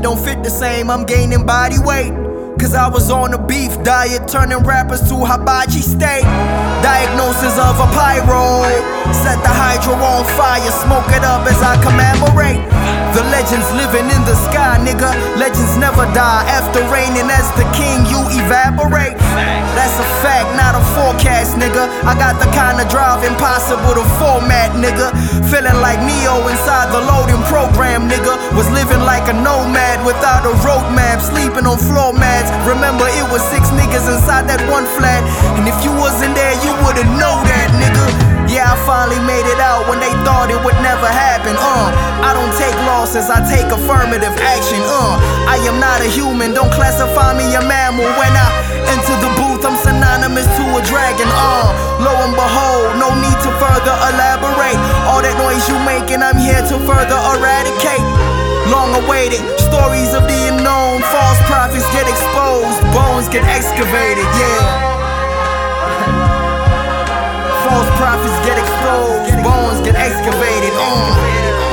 don't fit the same, I'm gaining body weight. Cause I was on a beef diet, turning rappers to hibachi state. Diagnosis of a pyro, set the hydro on fire, smoke it up as I commemorate. The legends living in the sky, nigga. Legends never die. After reigning as the king, you evaporate. That's a fact, not a forecast, nigga. I got the kind of drive impossible to format, nigga. Feeling like Neo inside the loading program, nigga. Was living like a nomad without a roadmap, sleeping on floor mats. Remember, it was 6 niggas inside that one flat, and if you wasn't there, you wouldn't know that, nigga. Yeah, I finally made it out when they thought it would never happen. I don't take losses, I take affirmative action. I am not a human, don't classify me a mammal. When I enter the booth, I'm synonymous to a dragon. Lo and behold, no need to further elaborate. All that noise you making, I'm here to further eradicate. Long awaited, stories of the unknown. False prophets get exposed, bones get excavated, yeah. False prophets get exposed, bones get excavated.